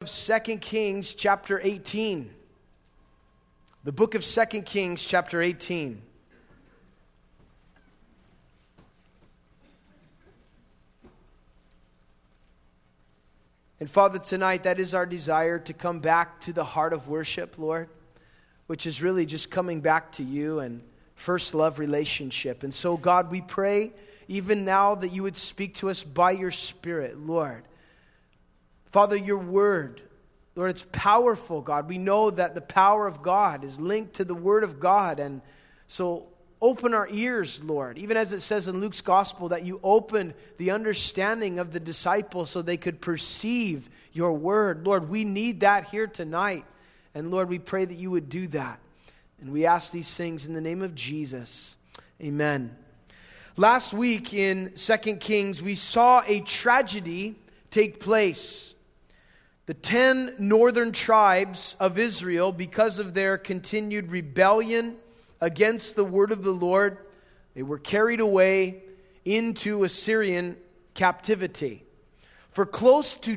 2 Kings chapter 18. The book of 2 Kings chapter 18. And Father, tonight that is our desire to come back to the heart of worship, Lord, which is really just coming back to you and first love relationship. And so, God, we pray even now that you would speak to us by your Spirit, Lord. Father, your word, Lord, it's powerful, God. We know that the power of God is linked to the word of God. And so open our ears, Lord, even as it says in Luke's gospel that you opened the understanding of the disciples so they could perceive your word. Lord, we need that here tonight. And Lord, we pray that you would do that. And we ask these things in the name of Jesus. Amen. Last week in 2 Kings, we saw a tragedy take place. The 10 northern tribes of Israel, because of their continued rebellion against the word of the Lord, they were carried away into Assyrian captivity. For close to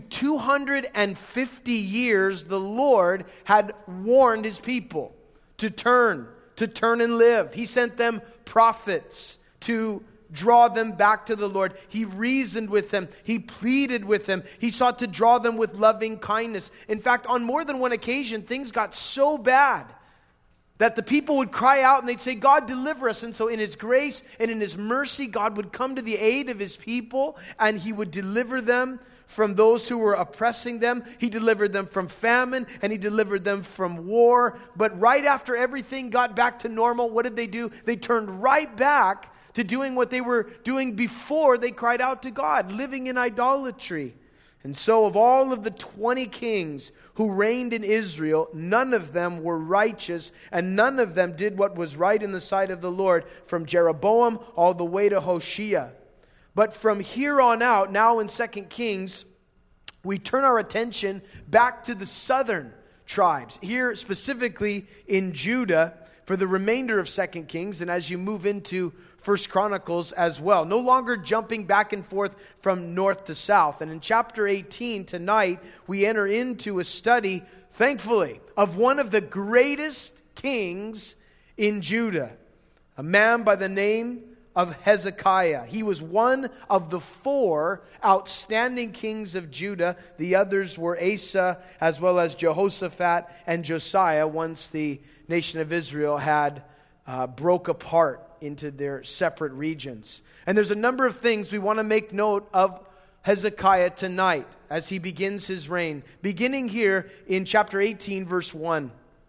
250 years, the Lord had warned his people to turn and live. He sent them prophets to draw them back to the Lord. He reasoned with them. He pleaded with them. He sought to draw them with loving kindness. In fact, on more than one occasion, things got so bad that the people would cry out and they'd say, God, deliver us. And so in his grace and in his mercy, God would come to the aid of his people and he would deliver them from those who were oppressing them. He delivered them from famine and he delivered them from war. But right after everything got back to normal, what did they do? They turned right back to doing what they were doing before they cried out to God, living in idolatry. And so of all of the 20 kings who reigned in Israel, none of them were righteous, and none of them did what was right in the sight of the Lord, from Jeroboam all the way to Hoshea. But from here on out, now in 2 Kings, we turn our attention back to the southern tribes, here specifically in Judah, for the remainder of 2 Kings, and as you move into 1 Chronicles as well. No longer jumping back and forth from north to south. And in chapter 18 tonight, we enter into a study, thankfully, of one of the greatest kings in Judah. A man by the name of Hezekiah. He was one of the 4 outstanding kings of Judah. The others were Asa, as well as Jehoshaphat and Josiah, once the nation of Israel had broke apart into their separate regions. And there's a number of things we want to make note of Hezekiah tonight as he begins his reign. Beginning here in chapter 18, verse 1.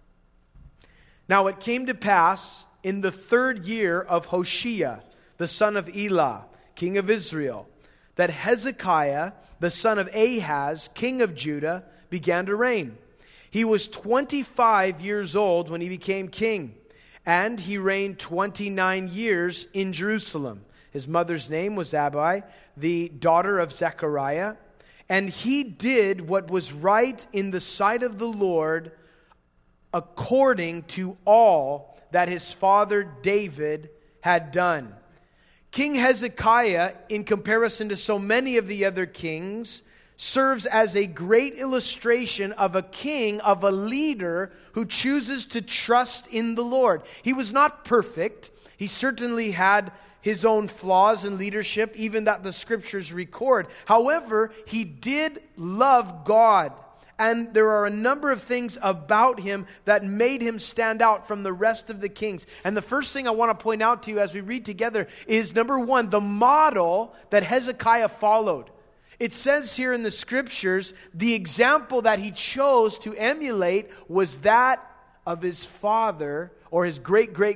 Now it came to pass in the 3rd year of Hoshea, the son of Elah, king of Israel, that Hezekiah, the son of Ahaz, king of Judah, began to reign. He was 25 years old when he became king, and he reigned 29 years in Jerusalem. His mother's name was Abi, the daughter of Zechariah, and he did what was right in the sight of the Lord according to all that his father David had done. King Hezekiah, in comparison to so many of the other kings, serves as a great illustration of a king, of a leader who chooses to trust in the Lord. He was not perfect. He certainly had his own flaws in leadership, even that the scriptures record. However, he did love God. And there are a number of things about him that made him stand out from the rest of the kings. And the first thing I want to point out to you as we read together is, number 1, the model that Hezekiah followed. It says here in the scriptures, the example that he chose to emulate was that of his father, or his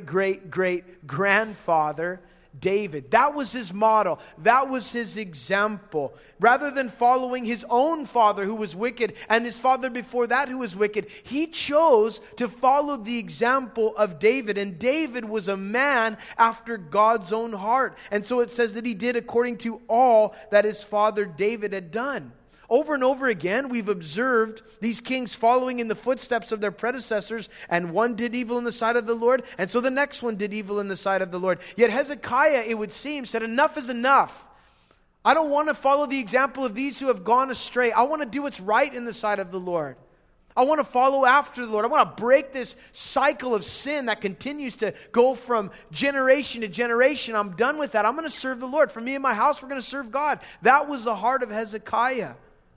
great-great-great-great-grandfather, David. That was his model. That was his example. Rather than following his own father who was wicked and his father before that who was wicked, he chose to follow the example of David. And David was a man after God's own heart. And so it says that he did according to all that his father David had done. Over and over again, we've observed these kings following in the footsteps of their predecessors, and one did evil in the sight of the Lord, and so the next one did evil in the sight of the Lord. Yet Hezekiah, it would seem, said, enough is enough. I don't want to follow the example of these who have gone astray. I want to do what's right in the sight of the Lord. I want to follow after the Lord. I want to break this cycle of sin that continues to go from generation to generation. I'm done with that. I'm going to serve the Lord. For me and my house, we're going to serve God. That was the heart of Hezekiah.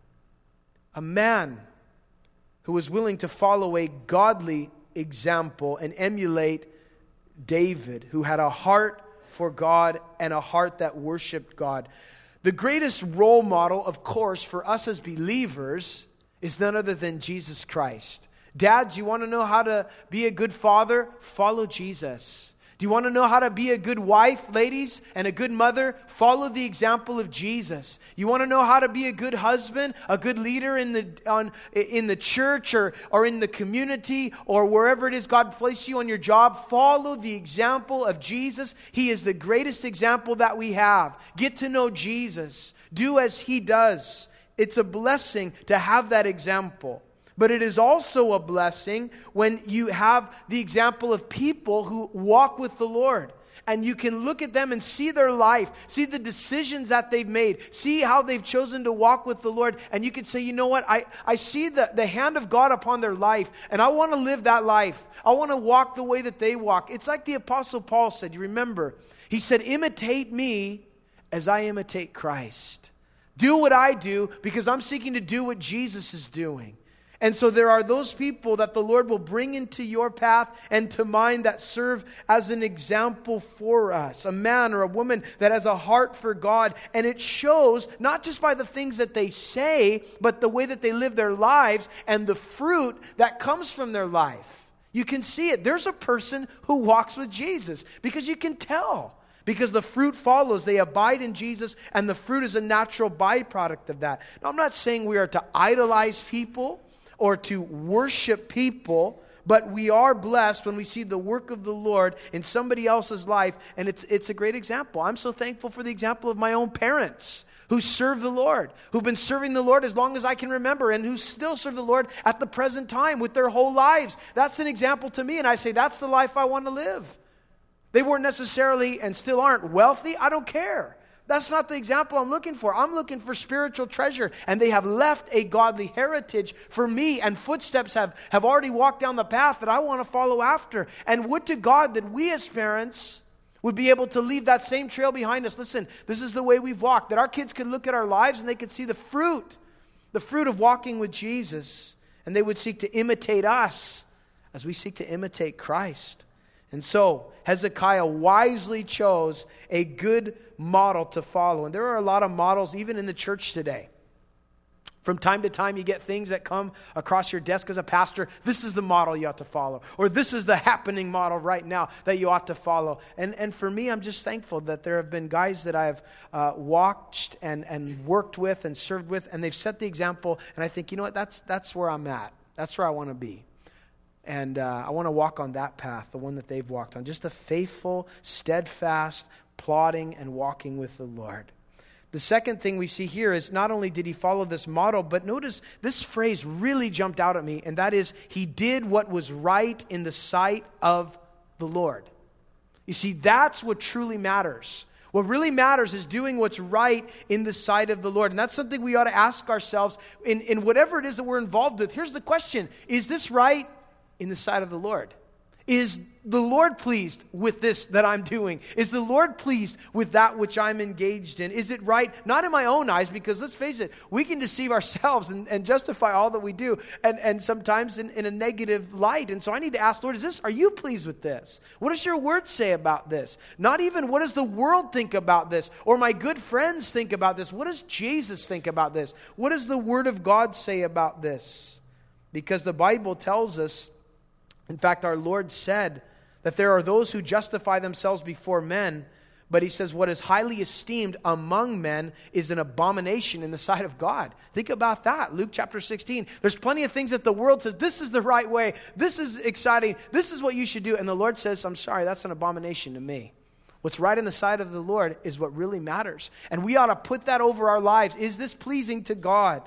A man who was willing to follow a godly example and emulate David, who had a heart for God and a heart that worshiped God. The greatest role model, of course, for us as believers is none other than Jesus Christ. Dads, you want to know how to be a good father? Follow Jesus. Do you want to know how to be a good wife, ladies, and a good mother? Follow the example of Jesus. You want to know how to be a good husband, a good leader in the church or in the community or wherever it is God placed you on your job? Follow the example of Jesus. He is the greatest example that we have. Get to know Jesus. Do as He does. It's a blessing to have that example. But it is also a blessing when you have the example of people who walk with the Lord. And you can look at them and see their life, see the decisions that they've made, see how they've chosen to walk with the Lord. And you can say, you know what, I see the hand of God upon their life, and I want to live that life. I want to walk the way that they walk. It's like the Apostle Paul said, you remember, he said, imitate me as I imitate Christ. Do what I do because I'm seeking to do what Jesus is doing. And so there are those people that the Lord will bring into your path and to mine that serve as an example for us. A man or a woman that has a heart for God. And it shows not just by the things that they say, but the way that they live their lives and the fruit that comes from their life. You can see it. There's a person who walks with Jesus because you can tell. Because the fruit follows. They abide in Jesus, and the fruit is a natural byproduct of that. Now, I'm not saying we are to idolize people or to worship people, but we are blessed when we see the work of the Lord in somebody else's life, and it's a great example. I'm so thankful for the example of my own parents who serve the Lord, who've been serving the Lord as long as I can remember, and who still serve the Lord at the present time with their whole lives. That's an example to me, and I say, that's the life I want to live. They weren't necessarily and still aren't wealthy. I don't care. That's not the example I'm looking for. I'm looking for spiritual treasure. And they have left a godly heritage for me. And footsteps have already walked down the path that I want to follow after. And would to God that we as parents would be able to leave that same trail behind us. Listen, this is the way we've walked. That our kids could look at our lives and they could see the fruit of walking with Jesus. And they would seek to imitate us as we seek to imitate Christ. And so, Hezekiah wisely chose a good model to follow. And there are a lot of models even in the church today. From time to time, you get things that come across your desk as a pastor. This is the model you ought to follow. Or this is the happening model right now that you ought to follow. And for me, I'm just thankful that there have been guys that I have watched and worked with and served with. And they've set the example. And I think, you know what, that's where I'm at. That's where I want to be. And I want to walk on that path, the one that they've walked on. Just a faithful, steadfast, plodding and walking with the Lord. The second thing we see here is not only did he follow this model, but notice this phrase really jumped out at me, and that is, he did what was right in the sight of the Lord. You see, that's what truly matters. What really matters is doing what's right in the sight of the Lord. And that's something we ought to ask ourselves in whatever it is that we're involved with. Here's the question. Is this right in the sight of the Lord? Is the Lord pleased with this that I'm doing? Is the Lord pleased with that which I'm engaged in? Is it right? Not in my own eyes, because let's face it, we can deceive ourselves and justify all that we do, and sometimes in a negative light. And so I need to ask, Lord, are you pleased with this? What does your word say about this? Not even what does the world think about this, or my good friends think about this. What does Jesus think about this? What does the word of God say about this? Because the Bible tells us, in fact, our Lord said that there are those who justify themselves before men, but he says what is highly esteemed among men is an abomination in the sight of God. Think about that. Luke chapter 16. There's plenty of things that the world says, this is the right way, this is exciting, this is what you should do. And the Lord says, I'm sorry, that's an abomination to me. What's right in the sight of the Lord is what really matters. And we ought to put that over our lives. Is this pleasing to God?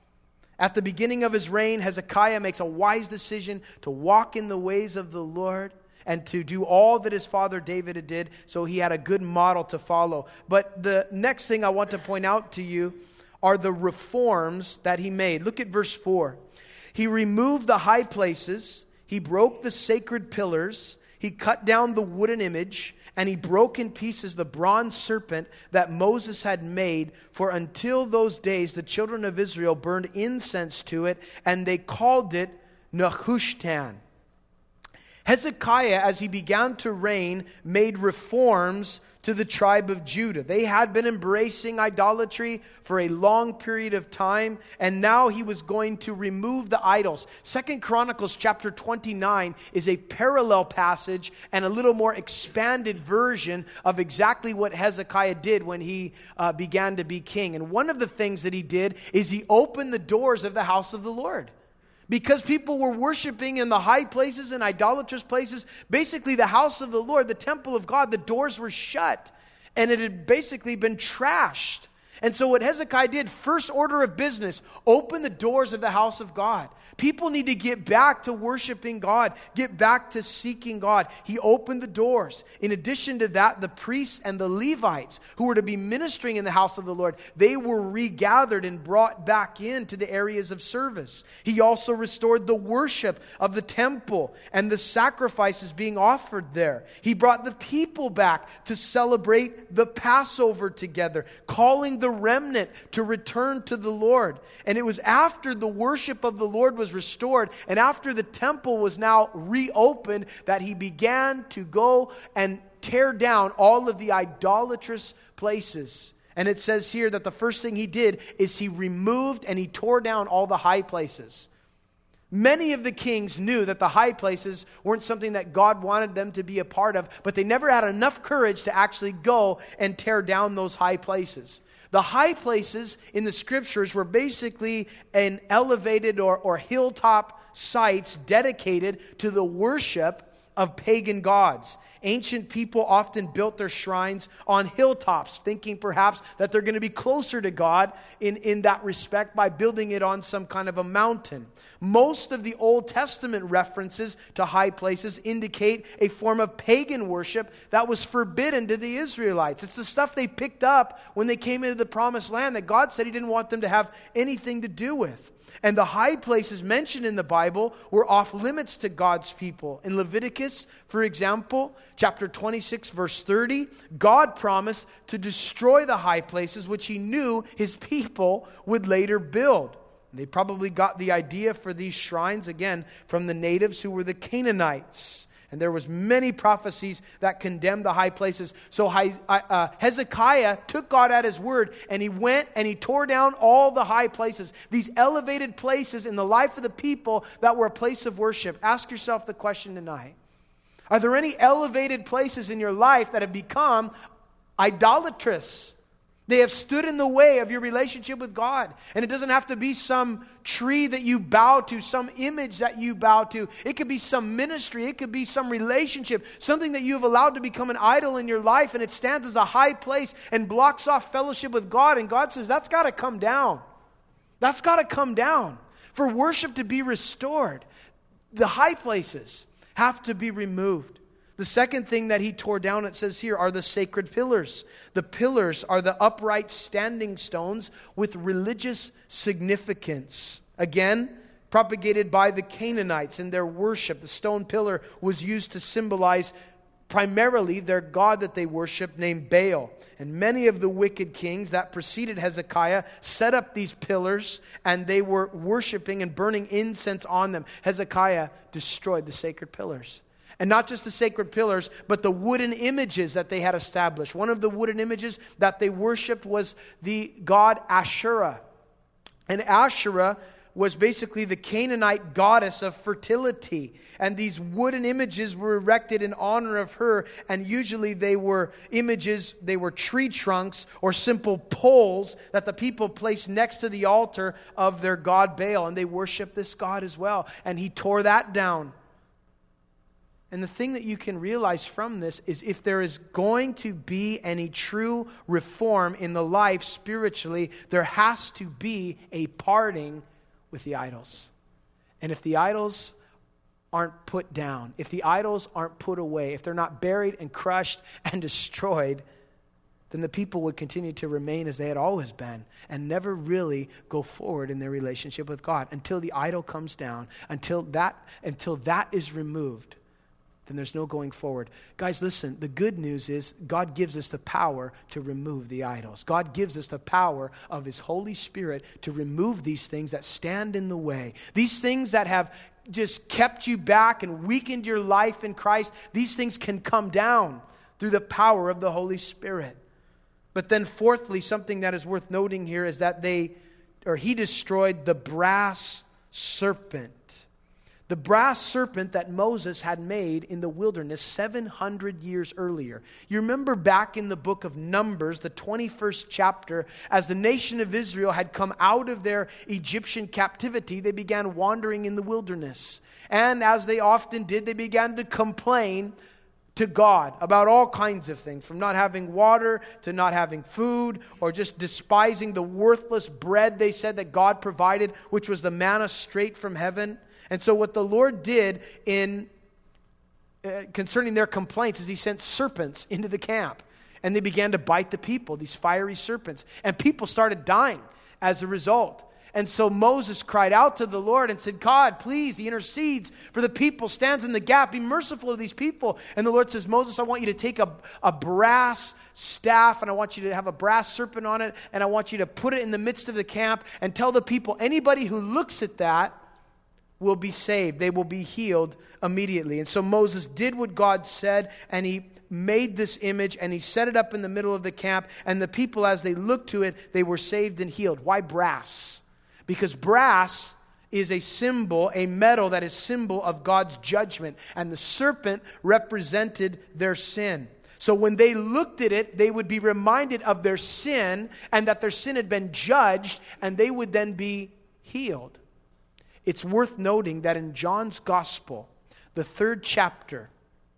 At the beginning of his reign, Hezekiah makes a wise decision to walk in the ways of the Lord. and to do all that his father David did, so he had a good model to follow. But the next thing I want to point out to you are the reforms that he made. Look at verse 4. He removed the high places, he broke the sacred pillars, he cut down the wooden image, and he broke in pieces the bronze serpent that Moses had made, for until those days the children of Israel burned incense to it, and they called it Nehushtan. Hezekiah, as he began to reign, made reforms to the tribe of Judah. They had been embracing idolatry for a long period of time, and now he was going to remove the idols. 2 Chronicles chapter 29 is a parallel passage and a little more expanded version of exactly what Hezekiah did when he began to be king. And one of the things that he did is he opened the doors of the house of the Lord. Because people were worshiping in the high places and idolatrous places, basically the house of the Lord, the temple of God, the doors were shut. And it had basically been trashed. And so what Hezekiah did, first order of business, open the doors of the house of God. People need to get back to worshiping God, get back to seeking God. He opened the doors. In addition to that, the priests and the Levites who were to be ministering in the house of the Lord, they were regathered and brought back into the areas of service. He also restored the worship of the temple and the sacrifices being offered there. He brought the people back to celebrate the Passover together, calling the remnant to return to the Lord. And it was after the worship of the Lord was restored and after the temple was now reopened that he began to go and tear down all of the idolatrous places. And it says here that the first thing he did is he removed and he tore down all the high places. Many of the kings knew that the high places weren't something that God wanted them to be a part of, but they never had enough courage to actually go and tear down those high places. The high places in the scriptures were basically an elevated or hilltop sites dedicated to the worship of pagan gods. Ancient people often built their shrines on hilltops, thinking perhaps that they're going to be closer to God in that respect by building it on some kind of a mountain. Most of the Old Testament references to high places indicate a form of pagan worship that was forbidden to the Israelites. It's the stuff they picked up when they came into the Promised Land that God said He didn't want them to have anything to do with. And the high places mentioned in the Bible were off limits to God's people. In Leviticus, for example, chapter 26, verse 30, God promised to destroy the high places which He knew His people would later build. And they probably got the idea for these shrines, again, from the natives who were the Canaanites. And there was many prophecies that condemned the high places. So Hezekiah took God at His word, and he went and he tore down all the high places. These elevated places in the life of the people that were a place of worship. Ask yourself the question tonight. Are there any elevated places in your life that have become idolatrous? They have stood in the way of your relationship with God. And it doesn't have to be some tree that you bow to, some image that you bow to. It could be some ministry. It could be some relationship, something that you have allowed to become an idol in your life, and it stands as a high place and blocks off fellowship with God. And God says, that's got to come down. That's got to come down. For worship to be restored, the high places have to be removed. The second thing that he tore down, it says here, are the sacred pillars. The pillars are the upright standing stones with religious significance. Again, propagated by the Canaanites in their worship. The stone pillar was used to symbolize primarily their god that they worshiped named Baal. And many of the wicked kings that preceded Hezekiah set up these pillars, and they were worshiping and burning incense on them. Hezekiah destroyed the sacred pillars. And not just the sacred pillars, but the wooden images that they had established. One of the wooden images that they worshipped was the god Asherah. And Asherah was basically the Canaanite goddess of fertility. And these wooden images were erected in honor of her. And usually they were images, they were tree trunks or simple poles that the people placed next to the altar of their god Baal. And they worshiped this god as well. And he tore that down. And the thing that you can realize from this is if there is going to be any true reform in the life spiritually, there has to be a parting with the idols. And if the idols aren't put down, if the idols aren't put away, if they're not buried and crushed and destroyed, then the people would continue to remain as they had always been and never really go forward in their relationship with God until the idol comes down, until that is removed. Then there's no going forward. Guys, listen, the good news is God gives us the power to remove the idols. God gives us the power of His Holy Spirit to remove these things that stand in the way. These things that have just kept you back and weakened your life in Christ, these things can come down through the power of the Holy Spirit. But then fourthly, something that is worth noting here is that He destroyed the brass serpent. The brass serpent that Moses had made in the wilderness 700 years earlier. You remember back in the book of Numbers, the 21st chapter, as the nation of Israel had come out of their Egyptian captivity, they began wandering in the wilderness. And as they often did, they began to complain to God about all kinds of things, from not having water to not having food, or just despising the worthless bread they said that God provided, which was the manna straight from heaven. And so what the Lord did in concerning their complaints is He sent serpents into the camp. And they began to bite the people, these fiery serpents. And people started dying as a result. And so Moses cried out to the Lord and said, God, please, He intercedes for the people, stands in the gap, be merciful to these people. And the Lord says, Moses, I want you to take a brass staff, and I want you to have a brass serpent on it, and I want you to put it in the midst of the camp and tell the people, anybody who looks at that will be saved. They will be healed immediately. And so Moses did what God said, and he made this image, and he set it up in the middle of the camp, and the people, as they looked to it, they were saved and healed. Why brass? Because brass is a symbol, a metal that is symbol of God's judgment, and the serpent represented their sin. So when they looked at it, they would be reminded of their sin, and that their sin had been judged, and they would then be healed. It's worth noting that in John's Gospel, the 3rd chapter,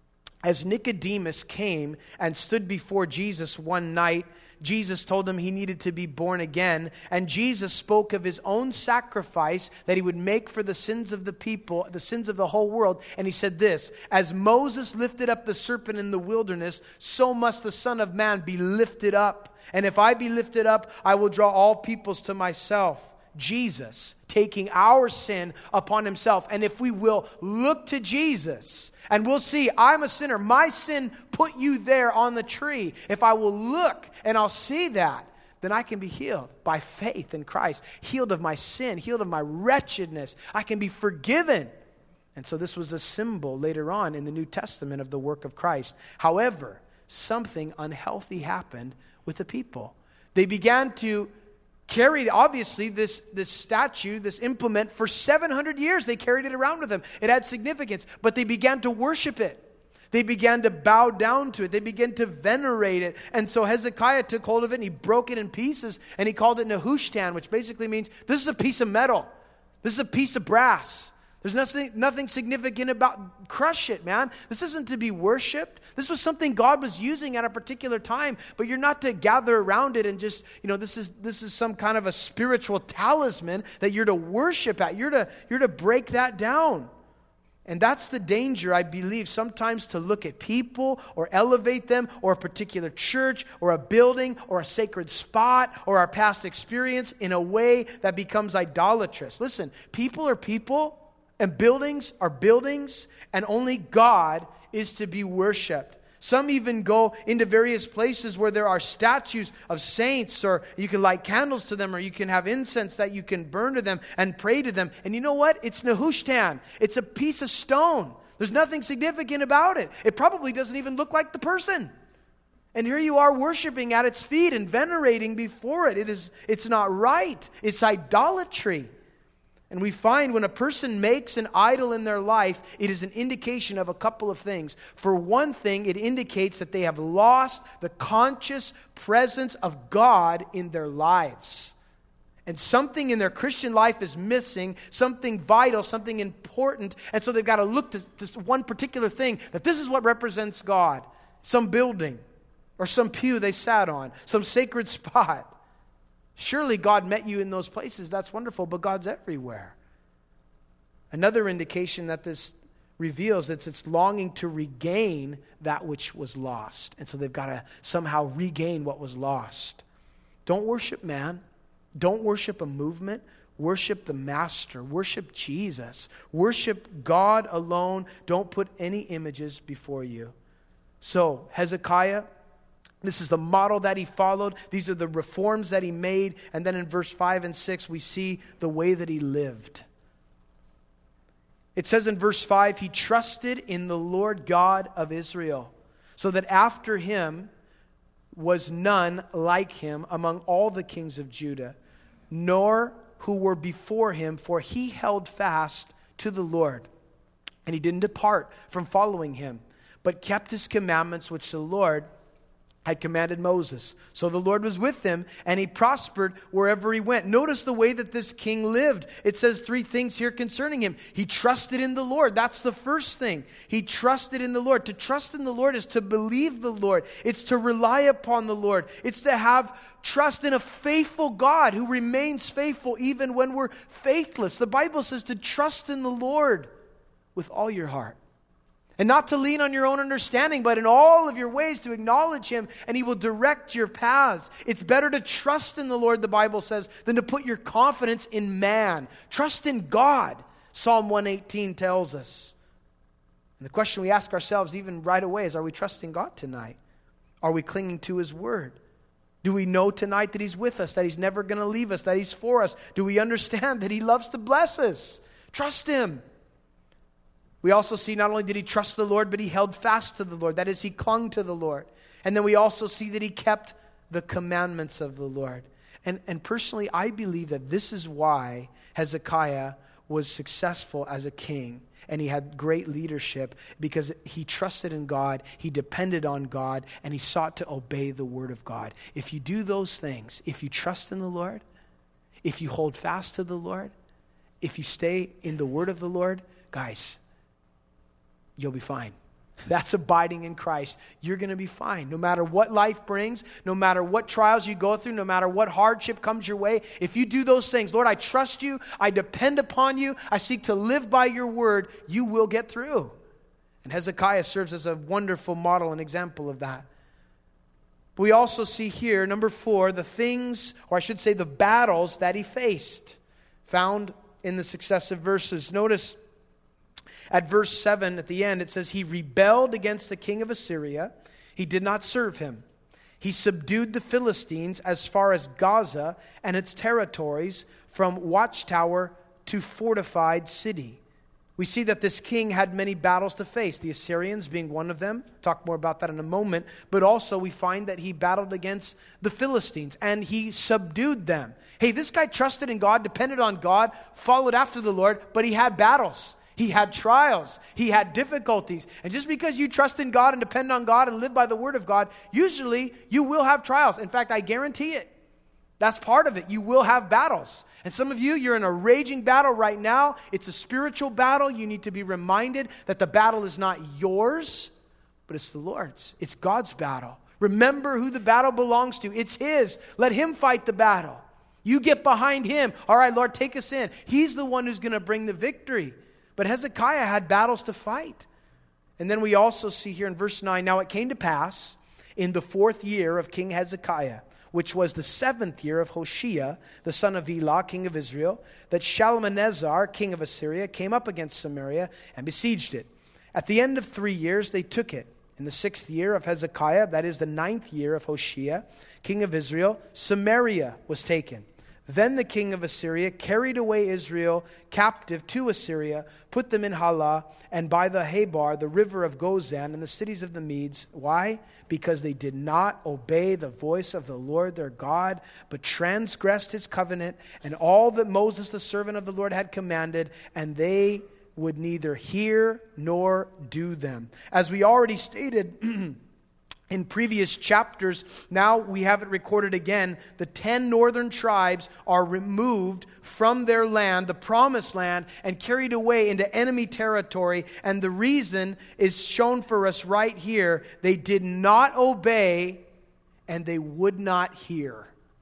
as Nicodemus came and stood before Jesus one night, Jesus told him he needed to be born again. And Jesus spoke of His own sacrifice that He would make for the sins of the people, the sins of the whole world. And He said this, as Moses lifted up the serpent in the wilderness, so must the Son of Man be lifted up. And if I be lifted up, I will draw all peoples to myself. Jesus taking our sin upon Himself. And if we will look to Jesus, and we'll see, I'm a sinner. My sin put you there on the tree. If I will look and I'll see that, then I can be healed by faith in Christ. Healed of my sin, healed of my wretchedness. I can be forgiven. And so this was a symbol later on in the New Testament of the work of Christ. However, something unhealthy happened with the people. They began to carry, obviously, this statue, this implement, for 700 years. They carried it around with them. It had significance, but they began to worship it. They began to bow down to it. They began to venerate it. And so Hezekiah took hold of it and he broke it in pieces, and he called it Nehushtan, which basically means this is a piece of metal. This is a piece of brass. There's nothing significant about, crush it, man. This isn't to be worshipped. This was something God was using at a particular time, but you're not to gather around it and just, this is some kind of a spiritual talisman that you're to worship at. You're to break that down. And that's the danger, I believe, sometimes to look at people or elevate them or a particular church or a building or a sacred spot or our past experience in a way that becomes idolatrous. Listen, people are people. And buildings are buildings, and only God is to be worshipped. Some even go into various places where there are statues of saints, or you can light candles to them, or you can have incense that you can burn to them and pray to them. And you know what? It's Nehushtan. It's a piece of stone. There's nothing significant about it. It probably doesn't even look like the person. And here you are worshiping at its feet and venerating before it. It's not right. It's idolatry. And we find when a person makes an idol in their life, it is an indication of a couple of things. For one thing, it indicates that they have lost the conscious presence of God in their lives. And something in their Christian life is missing, something vital, something important. And so they've got to look to one particular thing, that this is what represents God. Some building, or some pew they sat on, some sacred spot. Surely God met you in those places. That's wonderful, but God's everywhere. Another indication that this reveals that it's longing to regain that which was lost. And so they've got to somehow regain what was lost. Don't worship man. Don't worship a movement. Worship the Master. Worship Jesus. Worship God alone. Don't put any images before you. So, Hezekiah, this is the model that he followed. These are the reforms that he made. And then in verse 5 and 6, we see the way that he lived. It says in verse 5, he trusted in the Lord God of Israel, so that after him was none like him among all the kings of Judah, nor who were before him, for he held fast to the Lord. And he didn't depart from following him, but kept his commandments which the Lord had commanded Moses. So the Lord was with him, and he prospered wherever he went. Notice the way that this king lived. It says 3 things here concerning him. He trusted in the Lord. That's the first thing. He trusted in the Lord. To trust in the Lord is to believe the Lord. It's to rely upon the Lord. It's to have trust in a faithful God who remains faithful even when we're faithless. The Bible says to trust in the Lord with all your heart. And not to lean on your own understanding, but in all of your ways to acknowledge him, and he will direct your paths. It's better to trust in the Lord, the Bible says, than to put your confidence in man. Trust in God, Psalm 118 tells us. And the question we ask ourselves even right away is, are we trusting God tonight? Are we clinging to his word? Do we know tonight that he's with us, that he's never going to leave us, that he's for us? Do we understand that he loves to bless us? Trust him. We also see not only did he trust the Lord, but he held fast to the Lord. That is, he clung to the Lord. And then we also see that he kept the commandments of the Lord. And personally, I believe that this is why Hezekiah was successful as a king. And he had great leadership because he trusted in God, he depended on God, and he sought to obey the word of God. If you do those things, if you trust in the Lord, if you hold fast to the Lord, if you stay in the word of the Lord, guys, you'll be fine. That's abiding in Christ. You're going to be fine. No matter what life brings, no matter what trials you go through, no matter what hardship comes your way, if you do those things, Lord, I trust you, I depend upon you, I seek to live by your word, you will get through. And Hezekiah serves as a wonderful model and example of that. We also see here, number 4, the things, or I should say the battles that he faced, found in the successive verses. Notice at verse 7 at the end, it says, he rebelled against the king of Assyria. He did not serve him. He subdued the Philistines as far as Gaza and its territories, from watchtower to fortified city. We see that this king had many battles to face, the Assyrians being one of them. Talk more about that in a moment. But also we find that he battled against the Philistines and he subdued them. Hey, this guy trusted in God, depended on God, followed after the Lord, but he had battles. He had trials. He had difficulties. And just because you trust in God and depend on God and live by the word of God, usually you will have trials. In fact, I guarantee it. That's part of it. You will have battles. And some of you, you're in a raging battle right now. It's a spiritual battle. You need to be reminded that the battle is not yours, but it's the Lord's. It's God's battle. Remember who the battle belongs to. It's his. Let him fight the battle. You get behind him. All right, Lord, take us in. He's the one who's going to bring the victory. But Hezekiah had battles to fight. And then we also see here in verse 9, now it came to pass in the 4th year of King Hezekiah, which was the 7th year of Hoshea, the son of Elah, king of Israel, that Shalmaneser, king of Assyria, came up against Samaria and besieged it. At the end of 3 years, they took it. In the 6th year of Hezekiah, that is the 9th year of Hoshea, king of Israel, Samaria was taken. Then the king of Assyria carried away Israel captive to Assyria, put them in Halah, and by the Habar, the river of Gozan, and the cities of the Medes. Why? Because they did not obey the voice of the Lord their God, but transgressed his covenant, and all that Moses the servant of the Lord had commanded, and they would neither hear nor do them. As we already stated in previous chapters, now we have it recorded again. The 10 northern tribes are removed from their land, the promised land, and carried away into enemy territory. And the reason is shown for us right here. They did not obey and they would not hear.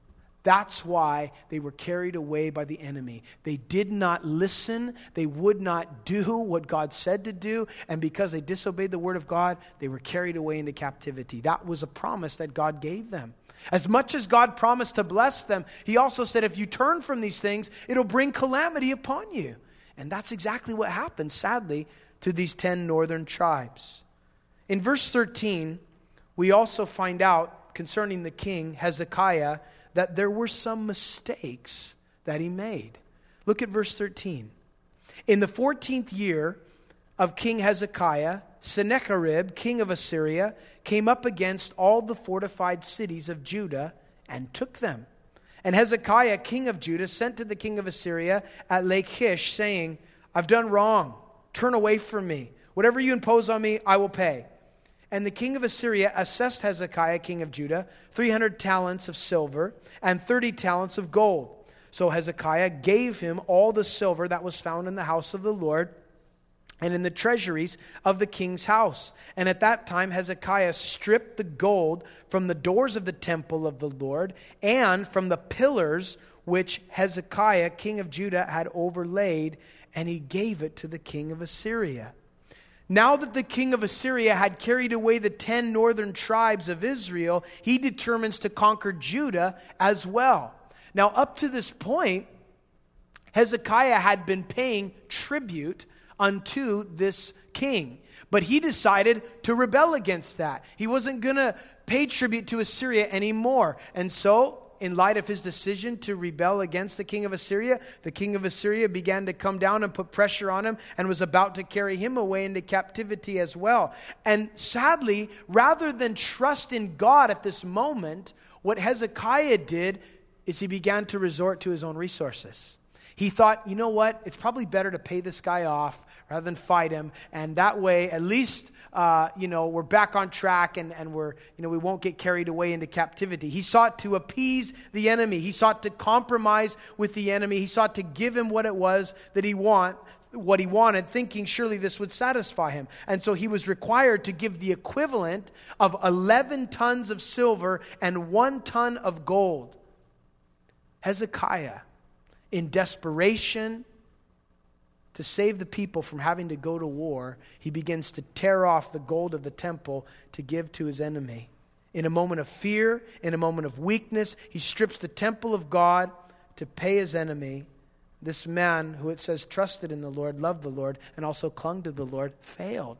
That's why they were carried away by the enemy. They did not listen. They would not do what God said to do. And because they disobeyed the word of God, they were carried away into captivity. That was a promise that God gave them. As much as God promised to bless them, he also said, if you turn from these things, it'll bring calamity upon you. And that's exactly what happened, sadly, to these 10 northern tribes. In verse 13, we also find out concerning the king, Hezekiah, that there were some mistakes that he made. Look at verse 13. In the 14th year of King Hezekiah, Sennacherib, king of Assyria, came up against all the fortified cities of Judah and took them. And Hezekiah, king of Judah, sent to the king of Assyria at Lachish, saying, I've done wrong. Turn away from me. Whatever you impose on me, I will pay. And the king of Assyria assessed Hezekiah, king of Judah, 300 talents of silver and 30 talents of gold. So Hezekiah gave him all the silver that was found in the house of the Lord and in the treasuries of the king's house. And at that time Hezekiah stripped the gold from the doors of the temple of the Lord and from the pillars which Hezekiah, king of Judah, had overlaid, and he gave it to the king of Assyria. Now that the king of Assyria had carried away the 10 northern tribes of Israel, he determines to conquer Judah as well. Now, up to this point, Hezekiah had been paying tribute unto this king. But he decided to rebel against that. He wasn't going to pay tribute to Assyria anymore. And so, in light of his decision to rebel against the king of Assyria, the king of Assyria began to come down and put pressure on him and was about to carry him away into captivity as well. And sadly, rather than trust in God at this moment, what Hezekiah did is he began to resort to his own resources. He thought, you know what, it's probably better to pay this guy off rather than fight him, and that way at least we're back on track and we won't get carried away into captivity. He sought to appease the enemy. He sought to compromise with the enemy. He sought to give him what it was that he wanted, thinking surely this would satisfy him. And so he was required to give the equivalent of 11 tons of silver and 1 ton of gold. Hezekiah, in desperation to save the people from having to go to war, he begins to tear off the gold of the temple to give to his enemy. In a moment of fear, in a moment of weakness, he strips the temple of God to pay his enemy. This man, who it says trusted in the Lord, loved the Lord, and also clung to the Lord, failed.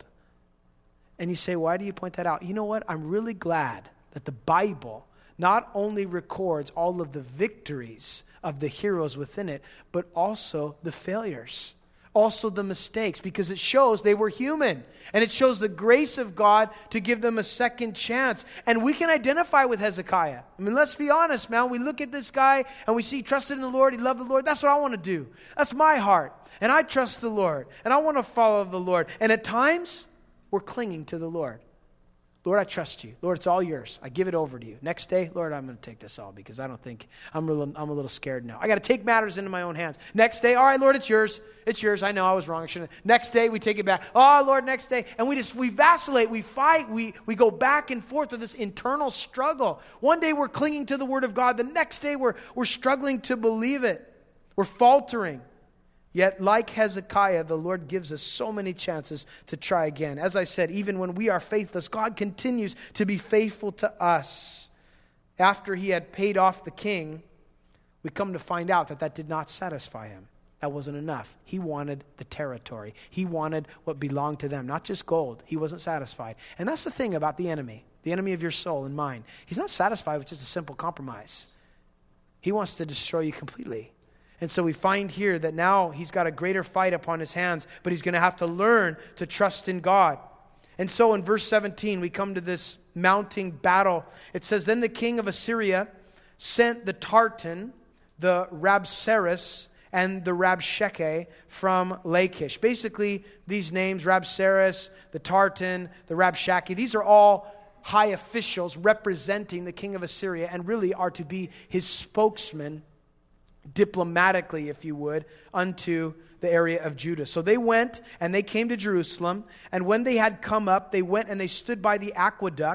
And you say, why do you point that out? You know what? I'm really glad that the Bible not only records all of the victories of the heroes within it, but also the failures. Also the mistakes, because it shows they were human. And it shows the grace of God to give them a second chance. And we can identify with Hezekiah. I mean, let's be honest, man. We look at this guy and we see he trusted in the Lord, he loved the Lord. That's what I want to do. That's my heart. And I trust the Lord. And I want to follow the Lord. And at times, we're clinging to the Lord. Lord, I trust you. Lord, it's all yours. I give it over to you. Next day, Lord, I'm going to take this all because I don't think, I'm a little scared now. I got to take matters into my own hands. Next day, all right, Lord, it's yours. It's yours. I know I was wrong. I shouldn't. Next day, we take it back. Oh, Lord, next day. And we vacillate. We fight. We go back and forth with this internal struggle. One day, we're clinging to the word of God. The next day, we're struggling to believe it. We're faltering. Yet, like Hezekiah, the Lord gives us so many chances to try again. As I said, even when we are faithless, God continues to be faithful to us. After he had paid off the king, we come to find out that did not satisfy him. That wasn't enough. He wanted the territory. He wanted what belonged to them, not just gold. He wasn't satisfied. And that's the thing about the enemy of your soul and mind. He's not satisfied with just a simple compromise. He wants to destroy you completely. And so we find here that now he's got a greater fight upon his hands, but he's going to have to learn to trust in God. And so in verse 17, we come to this mounting battle. It says, then the king of Assyria sent the Tartan, the Rabsaris, and the Rabshakeh from Lachish. Basically, these names, Rabsaris, the Tartan, the Rabshakeh, these are all high officials representing the king of Assyria and really are to be his spokesman diplomatically, if you would, unto the area of Judah. So they went and they came to Jerusalem, and when they had come up, they went and they stood by the aqueduct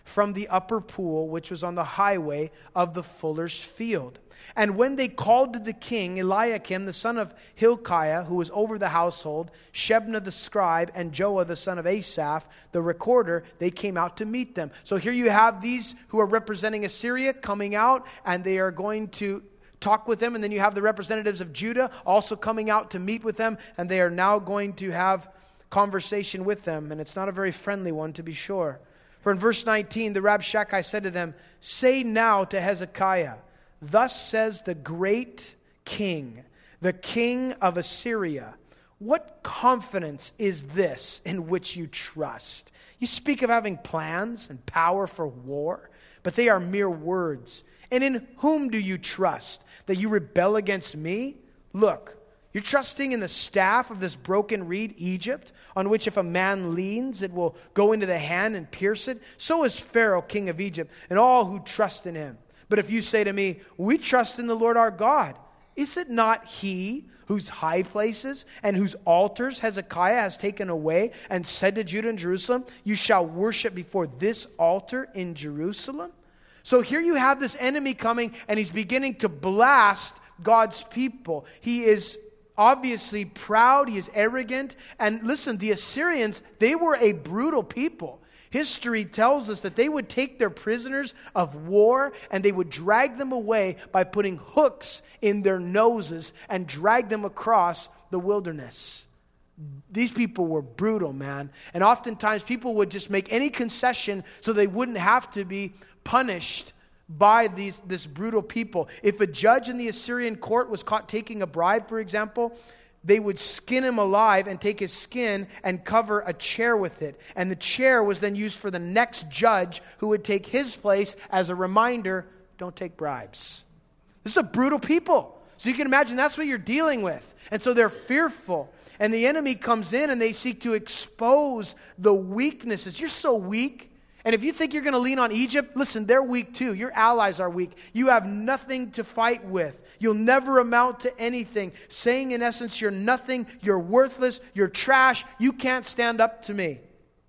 from the upper pool, which was on the highway of the fuller's field. And when they called to the king, Eliakim, the son of Hilkiah, who was over the household, Shebna the scribe, and Joah the son of Asaph, the recorder, they came out to meet them. So here you have these who are representing Assyria coming out, and they are going to talk with them. And then you have the representatives of Judah also coming out to meet with them, and they are now going to have conversation with them. And it's not a very friendly one, to be sure. For in verse 19, the Rabshakeh said to them, "Say now to Hezekiah, thus says the great king, the king of Assyria, what confidence is this in which you trust? You speak of having plans and power for war, but they are mere words. And in whom do you trust, that you rebel against me? Look, you're trusting in the staff of this broken reed, Egypt, on which if a man leans, it will go into the hand and pierce it. So is Pharaoh, king of Egypt, and all who trust in him. But if you say to me, we trust in the Lord our God, is it not he whose high places and whose altars Hezekiah has taken away and said to Judah and Jerusalem, you shall worship before this altar in Jerusalem? So here you have this enemy coming, and he's beginning to blast God's people. He is obviously proud, he is arrogant. And listen, the Assyrians, they were a brutal people. History tells us that they would take their prisoners of war and they would drag them away by putting hooks in their noses and drag them across the wilderness. These people were brutal, man. And oftentimes people would just make any concession so they wouldn't have to be punished by this brutal people. If a judge in the Assyrian court was caught taking a bribe, for example, they would skin him alive and take his skin and cover a chair with it. And the chair was then used for the next judge who would take his place as a reminder, don't take bribes. This is a brutal people. So you can imagine that's what you're dealing with. And so they're fearful. And the enemy comes in and they seek to expose the weaknesses. You're so weak. And if you think you're going to lean on Egypt, listen, they're weak too. Your allies are weak. You have nothing to fight with. You'll never amount to anything. Saying in essence, you're nothing, you're worthless, you're trash, you can't stand up to me.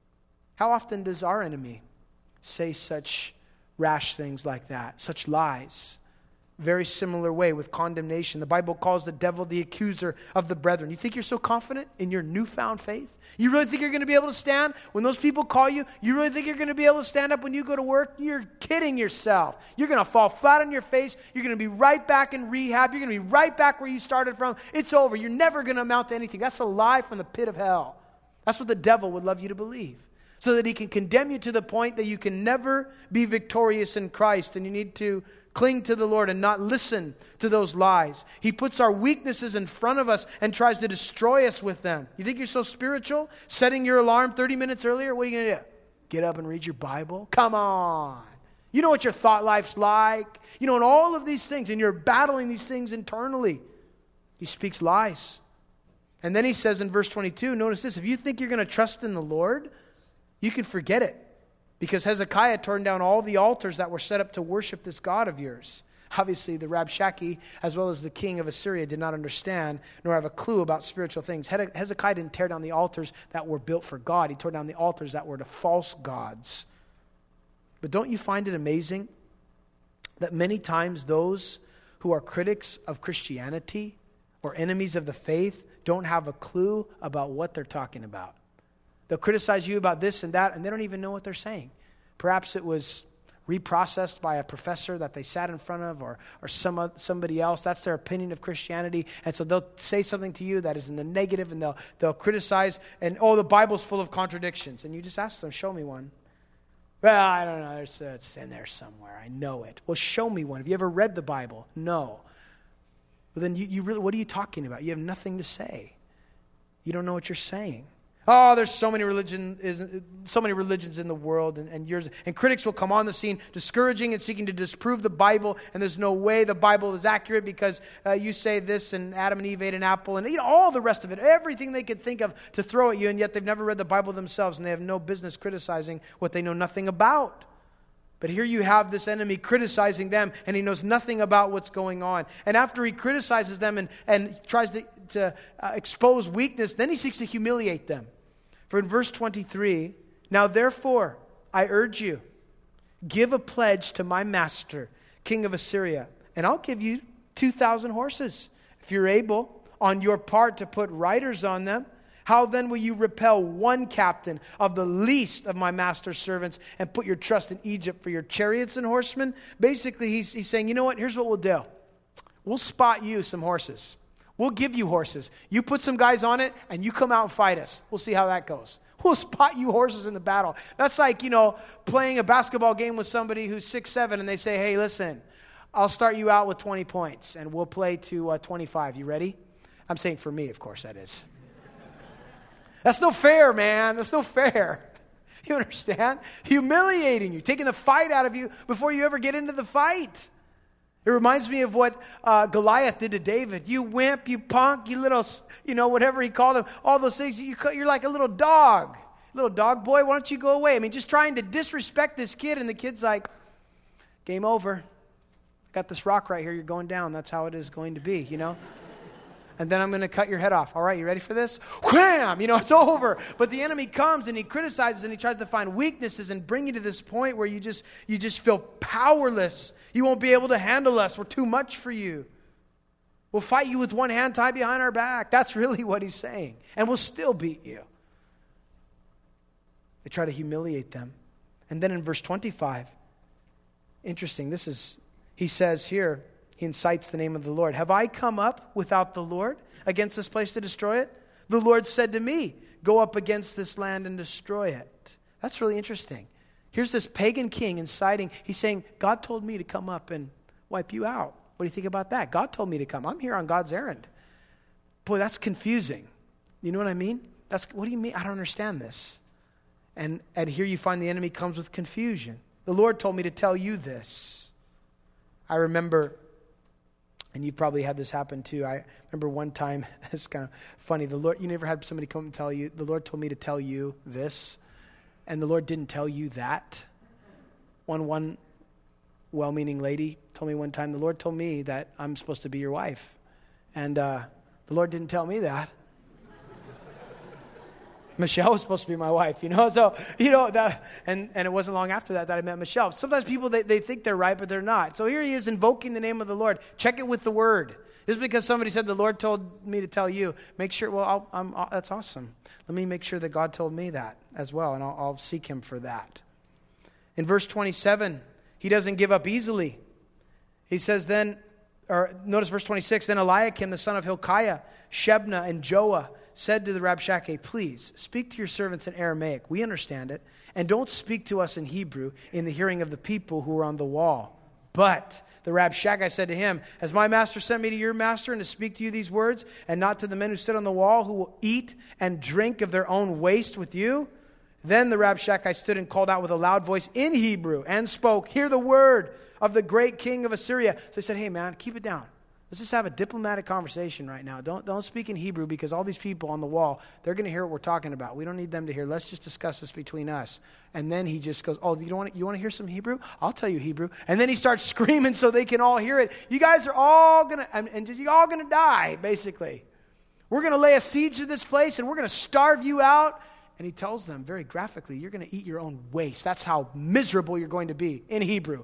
How often does our enemy say such rash things like that, such lies? Very similar way with condemnation. The Bible calls the devil the accuser of the brethren. You think you're so confident in your newfound faith? You really think you're going to be able to stand when those people call you? You really think you're going to be able to stand up when you go to work? You're kidding yourself. You're going to fall flat on your face. You're going to be right back in rehab. You're going to be right back where you started from. It's over. You're never going to amount to anything. That's a lie from the pit of hell. That's what the devil would love you to believe. So that he can condemn you to the point that you can never be victorious in Christ, and you need to cling to the Lord and not listen to those lies. He puts our weaknesses in front of us and tries to destroy us with them. You think you're so spiritual? Setting your alarm 30 minutes earlier? What are you going to do? Get up and read your Bible? Come on. You know what your thought life's like. You know, and all of these things, and you're battling these things internally. He speaks lies. And then he says in verse 22, notice this, if you think you're going to trust in the Lord, you can forget it. Because Hezekiah torn down all the altars that were set up to worship this God of yours. Obviously, the Rabshakeh, as well as the king of Assyria, did not understand nor have a clue about spiritual things. Hezekiah didn't tear down the altars that were built for God. He tore down the altars that were to false gods. But don't you find it amazing that many times those who are critics of Christianity or enemies of the faith don't have a clue about what they're talking about? They'll criticize you about this and that, and they don't even know what they're saying. Perhaps it was reprocessed by a professor that they sat in front of, or somebody else. That's their opinion of Christianity. And so they'll say something to you that is in the negative, and they'll criticize, and the Bible's full of contradictions. And you just ask them, show me one. Well, I don't know, it's in there somewhere. I know it. Well, show me one. Have you ever read the Bible? No. Well, then you really, what are you talking about? You have nothing to say. You don't know what you're saying. Oh, there's so many religions in the world, and critics will come on the scene, discouraging and seeking to disprove the Bible, and there's no way the Bible is accurate because you say this, and Adam and Eve ate an apple, and all the rest of it, everything they could think of to throw at you, and yet they've never read the Bible themselves, and they have no business criticizing what they know nothing about. But here you have this enemy criticizing them, and he knows nothing about what's going on. And after he criticizes them and tries to expose weakness, then he seeks to humiliate them. For in verse 23, now therefore, I urge you, Give a pledge to my master, king of Assyria, and I'll give you 2,000 horses. If you're able, on your part, to put riders on them, how then will you repel one captain of the least of my master's servants and put your trust in Egypt for your chariots and horsemen? Basically, he's saying, you know what? Here's what we'll do. We'll spot you some horses. We'll give you horses. You put some guys on it, and you come out and fight us. We'll see how that goes. We'll spot you horses in the battle. That's like, playing a basketball game with somebody who's 6'7", and they say, hey, listen, I'll start you out with 20 points, and we'll play to 25. You ready? I'm saying for me, of course, that is. That's no fair, man. That's no fair. You understand? Humiliating you, taking the fight out of you before you ever get into the fight. It reminds me of what Goliath did to David. You wimp, you punk, you little, whatever he called him, all those things. You're like a little dog. Little dog boy, why don't you go away? I mean, just trying to disrespect this kid, and the kid's like, game over. Got this rock right here, you're going down. That's how it is going to be, And then I'm going to cut your head off. All right, you ready for this? Wham! It's over. But the enemy comes and he criticizes and he tries to find weaknesses and bring you to this point where you just feel powerless. You won't be able to handle us. We're too much for you. We'll fight you with one hand tied behind our back. That's really what he's saying. And we'll still beat you. They try to humiliate them. And then in verse 25, interesting, he says here, he incites the name of the Lord. Have I come up without the Lord against this place to destroy it? The Lord said to me, go up against this land and destroy it. That's really interesting. Here's this pagan king inciting. He's saying, God told me to come up and wipe you out. What do you think about that? God told me to come. I'm here on God's errand. Boy, that's confusing. You know what I mean? What do you mean? I don't understand this. And here you find the enemy comes with confusion. The Lord told me to tell you this. I remember, and you've probably had this happen too. I remember one time, it's kind of funny. You never had somebody come and tell you, the Lord told me to tell you this, and the Lord didn't tell you that. One well-meaning lady told me one time, the Lord told me that I'm supposed to be your wife. And the Lord didn't tell me that. Michelle was supposed to be my wife, So, and it wasn't long after that I met Michelle. Sometimes people, they think they're right, but they're not. So here he is invoking the name of the Lord. Check it with the word. Just because somebody said the Lord told me to tell you, make sure, that's awesome. Let me make sure that God told me that as well, and I'll seek him for that. In verse 27, he doesn't give up easily. He says notice verse 26, then Eliakim, the son of Hilkiah, Shebna, and Joah, said to the Rabshakeh, please speak to your servants in Aramaic. We understand it. And don't speak to us in Hebrew in the hearing of the people who are on the wall. But the Rabshakeh said to him, has my master sent me to your master and to speak to you these words and not to the men who sit on the wall who will eat and drink of their own waste with you? Then the Rabshakeh stood and called out with a loud voice in Hebrew and spoke, hear the word of the great king of Assyria. So he said, hey man, keep it down. Let's just have a diplomatic conversation right now. Don't speak in Hebrew because all these people on the wall, they're going to hear what we're talking about. We don't need them to hear. Let's just discuss this between us. And then he just goes, you want to hear some Hebrew? I'll tell you Hebrew. And then he starts screaming so they can all hear it. You guys are all going to, and you're all going to die, basically. We're going to lay a siege to this place and we're going to starve you out. And he tells them very graphically, you're going to eat your own waste. That's how miserable you're going to be in Hebrew.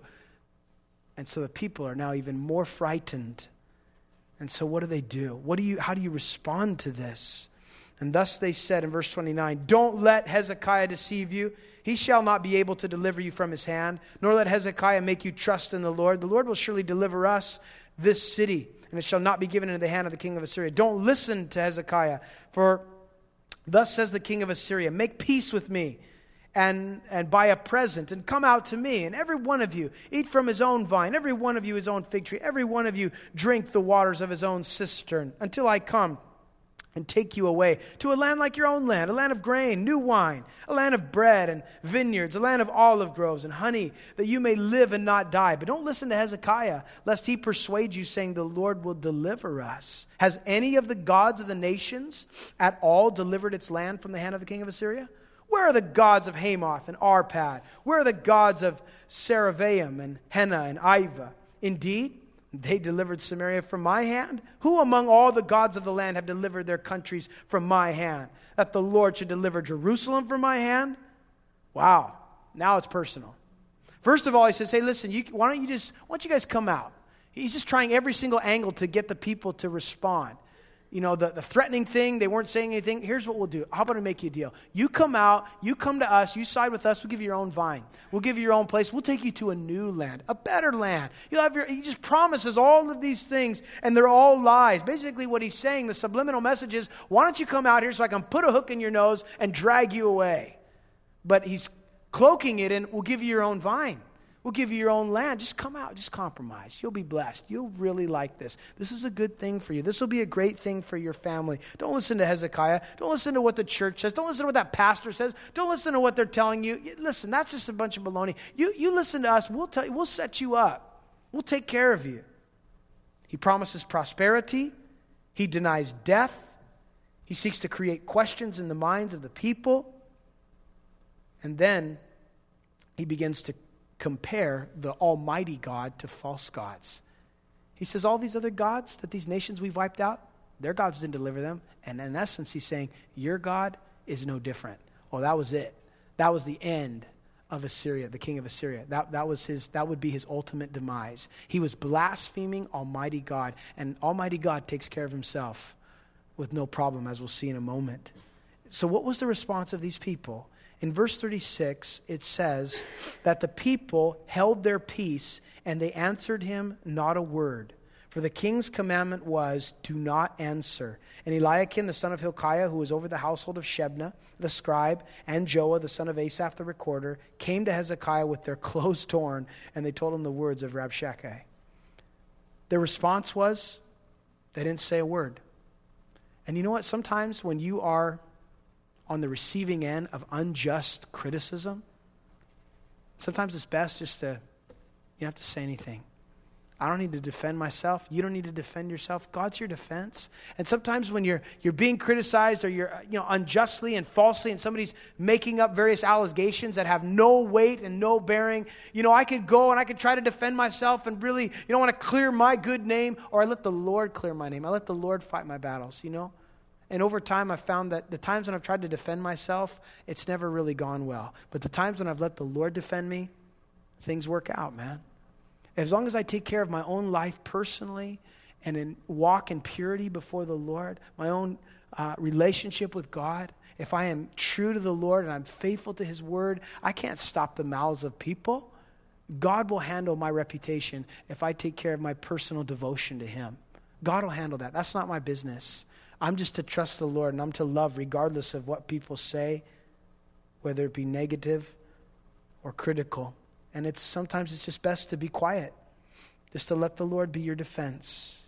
And so the people are now even more frightened. And so what do? How do you respond to this? And thus they said in verse 29, don't let Hezekiah deceive you. He shall not be able to deliver you from his hand, nor let Hezekiah make you trust in the Lord. The Lord will surely deliver us, this city, and it shall not be given into the hand of the king of Assyria. Don't listen to Hezekiah, for thus says the king of Assyria, make peace with me and buy a present and come out to me, and every one of you eat from his own vine, every one of you his own fig tree, every one of you drink the waters of his own cistern until I come and take you away to a land like your own land, a land of grain, new wine, a land of bread and vineyards, a land of olive groves and honey, that you may live and not die. But don't listen to Hezekiah, lest he persuade you, saying the Lord will deliver us. Has any of the gods of the nations at all delivered its land from the hand of the king of Assyria? Where are the gods of Hamath and Arpad? Where are the gods of Saravaim and Hena and Iva? Indeed, they delivered Samaria from my hand. Who among all the gods of the land have delivered their countries from my hand? That the Lord should deliver Jerusalem from my hand? Wow, now it's personal. First of all, he says, hey, listen, why don't you guys come out? He's just trying every single angle to get the people to respond. You know, the threatening thing, they weren't saying anything. Here's what we'll do. How about I make you a deal? You come out, you come to us, you side with us, we'll give you your own vine. We'll give you your own place. We'll take you to a new land, a better land. He just promises all of these things, and they're all lies. Basically what he's saying, the subliminal message is, why don't you come out here so I can put a hook in your nose and drag you away? But he's cloaking it in, we'll give you your own vine. We'll give you your own land. Just come out. Just compromise. You'll be blessed. You'll really like this. This is a good thing for you. This will be a great thing for your family. Don't listen to Hezekiah. Don't listen to what the church says. Don't listen to what that pastor says. Don't listen to what they're telling you. Listen, that's just a bunch of baloney. You listen to us. We'll tell you. We'll set you up. We'll take care of you. He promises prosperity. He denies death. He seeks to create questions in the minds of the people. And then he begins to compare the Almighty God to false gods. He says all these other gods that these nations we've wiped out, their gods didn't deliver them. And in essence, he's saying, your God is no different. Oh, that was it. That was the end of Assyria, the king of Assyria. That would be his ultimate demise. He was blaspheming Almighty God, and Almighty God takes care of himself with no problem, as we'll see in a moment. So what was the response of these people? In verse 36, it says that the people held their peace and they answered him not a word. For the king's commandment was, do not answer. And Eliakim, the son of Hilkiah, who was over the household of Shebna, the scribe, and Joah, the son of Asaph, the recorder, came to Hezekiah with their clothes torn, and they told him the words of Rabshakeh. Their response was, they didn't say a word. And you know what? Sometimes when you are on the receiving end of unjust criticism, sometimes it's best just to, you don't have to say anything. I don't need to defend myself. You don't need to defend yourself. God's your defense. And sometimes when you're being criticized or you're unjustly and falsely, and somebody's making up various allegations that have no weight and no bearing, I could go and I could try to defend myself and really, want to clear my good name, or I let the Lord clear my name. I let the Lord fight my battles, And over time, I've found that the times when I've tried to defend myself, it's never really gone well. But the times when I've let the Lord defend me, things work out, man. As long as I take care of my own life personally and walk in purity before the Lord, my own relationship with God, if I am true to the Lord and I'm faithful to his word, I can't stop the mouths of people. God will handle my reputation if I take care of my personal devotion to him. God will handle that. That's not my business. I'm just to trust the Lord, and I'm to love regardless of what people say, whether it be negative or critical. And sometimes it's just best to be quiet, just to let the Lord be your defense.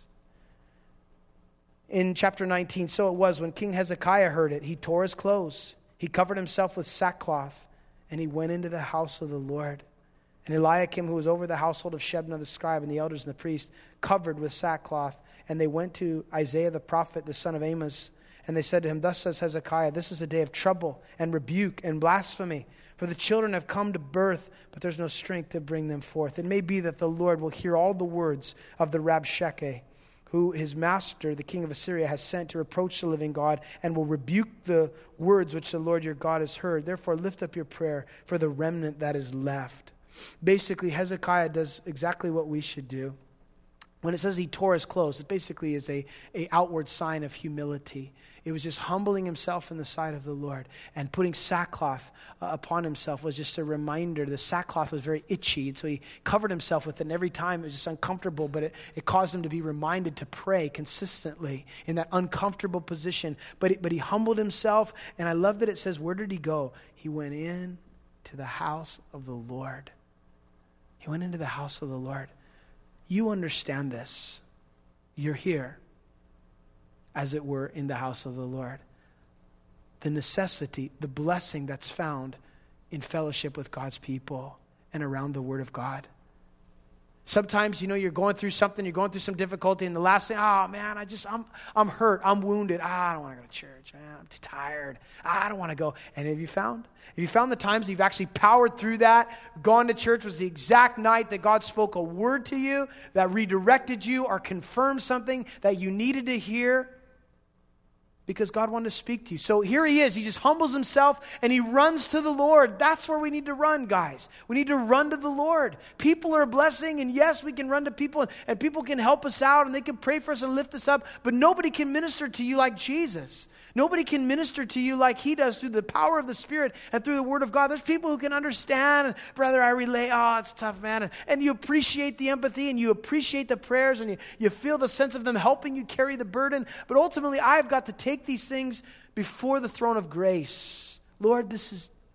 In chapter 19, so it was when King Hezekiah heard it, he tore his clothes, he covered himself with sackcloth, and he went into the house of the Lord. And Eliakim, who was over the household of Shebna the scribe, and the elders and the priest, covered with sackcloth. And they went to Isaiah the prophet, the son of Amos, and they said to him, thus says Hezekiah, this is a day of trouble and rebuke and blasphemy. For the children have come to birth, but there's no strength to bring them forth. It may be that the Lord will hear all the words of the Rabshakeh, who his master, the king of Assyria, has sent to reproach the living God, and will rebuke the words which the Lord your God has heard. Therefore lift up your prayer for the remnant that is left. Basically, Hezekiah does exactly what we should do. When it says he tore his clothes, it basically is a outward sign of humility. It was just humbling himself in the sight of the Lord, and putting sackcloth upon himself was just a reminder. The sackcloth was very itchy, and so he covered himself with it, and every time it was just uncomfortable, but it caused him to be reminded to pray consistently in that uncomfortable position. But he humbled himself, and I love that it says, where did he go? He went in to the house of the Lord. He went into the house of the Lord. You understand this. You're here, as it were, in the house of the Lord. The necessity, the blessing that's found in fellowship with God's people and around the Word of God. Sometimes, you're going through something, you're going through some difficulty, and the last thing, oh man, I'm hurt, I'm wounded. I don't want to go to church, man. I'm too tired. I don't want to go. And have you found the times you've actually powered through that, gone to church was the exact night that God spoke a word to you that redirected you or confirmed something that you needed to hear? because God wanted to speak to you. So here he is. He just humbles himself and he runs to the Lord. That's where we need to run, guys. We need to run to the Lord. People are a blessing, and yes, we can run to people, and people can help us out, and they can pray for us and lift us up, but nobody can minister to you like Jesus. Nobody can minister to you like he does through the power of the Spirit and through the Word of God. There's people who can understand, and brother, I relate, it's tough, man. And you appreciate the empathy, and you appreciate the prayers, and you feel the sense of them helping you carry the burden. But ultimately, I've got to take these things before the throne of grace. Lord, this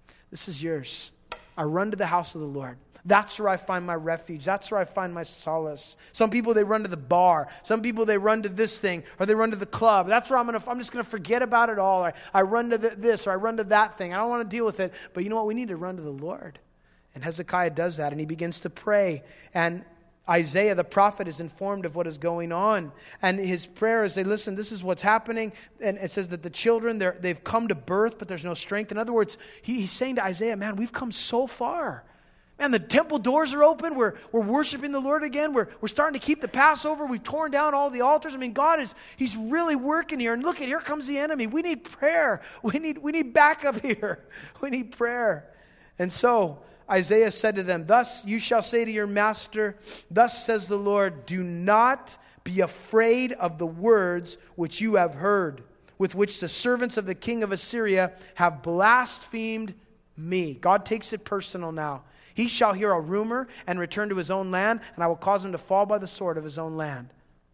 is yours. I run to the house of the Lord. That's where I find my refuge. That's where I find my solace. Some people, they run to the bar. Some people, they run to this thing, or they run to the club. That's where I'm just going to forget about it all. I run to this, or I run to that thing. I don't want to deal with it. But you know what? We need to run to the Lord. And Hezekiah does that, and he begins to pray. And Isaiah, the prophet, is informed of what is going on. And his prayer is, listen, this is what's happening. And it says that the children, they've come to birth, but there's no strength. In other words, he's saying to Isaiah, man, we've come so far. Man, the temple doors are open. We're worshiping the Lord again. We're starting to keep the Passover. We've torn down all the altars. I mean, He's really working here. And look, here comes the enemy. We need prayer. We need backup here. We need prayer. And so Isaiah said to them, thus you shall say to your master, thus says the Lord, do not be afraid of the words which you have heard, with which the servants of the king of Assyria have blasphemed me. God takes it personal now. He shall hear a rumor and return to his own land, and I will cause him to fall by the sword of his own land.